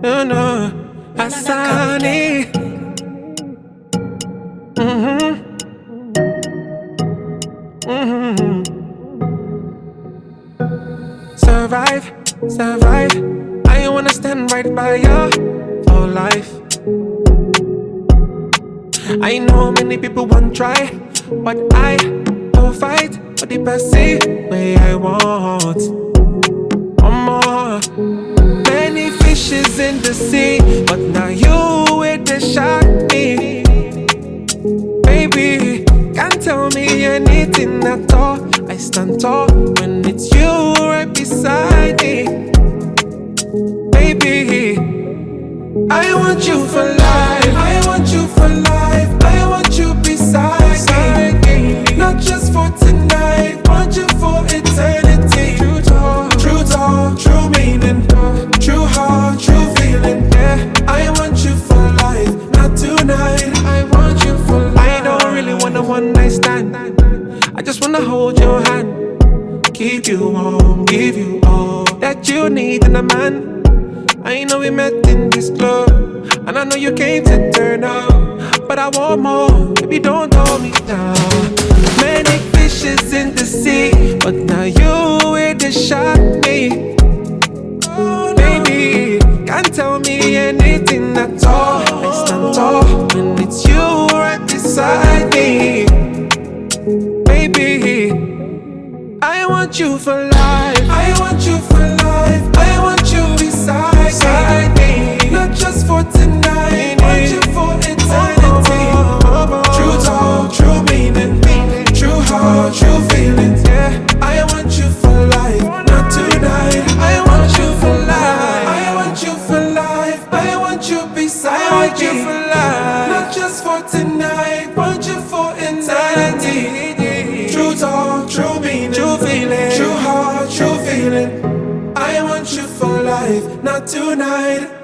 No, no, Asani. Mm-hmm. Mm-hmm. Survive, survive. I wanna stand right by you for life. I know many people won't try, but I will fight for the best way I want. One more. Many fishes in the sea, but now you with the shark me. Baby, can't tell me anything at all. I stand tall when it's you right beside me. Baby, I want you for life. I want you for life. I want you beside me. Not just for tonight, want you for eternity. True talk, true meaning, true heart, true feeling. Yeah, I want you for life, not tonight. I want you for life. I don't really want a one night stand. I just wanna hold your hand, keep you warm, give you all that you need in a man. I know we met in this club, and I know you came to turn up, but I want more, baby, don't hold me down. Many fishes in the sea, but now you with the shark me. Baby, can't tell me anything at all. I stand tall when it's you right beside me. Baby, I want you for life. I want you for life. I want you beside me. Not just for tonight, want you for eternity. True talk, true meaning, true heart, true feelings. Yeah, I want you for life, not tonight. I want you for life. I want you for life. I want you beside me. I want you for life, not just for tonight, want you for eternity. True talk, true meaning, true feeling, true heart, true feeling. I want you for life, not tonight.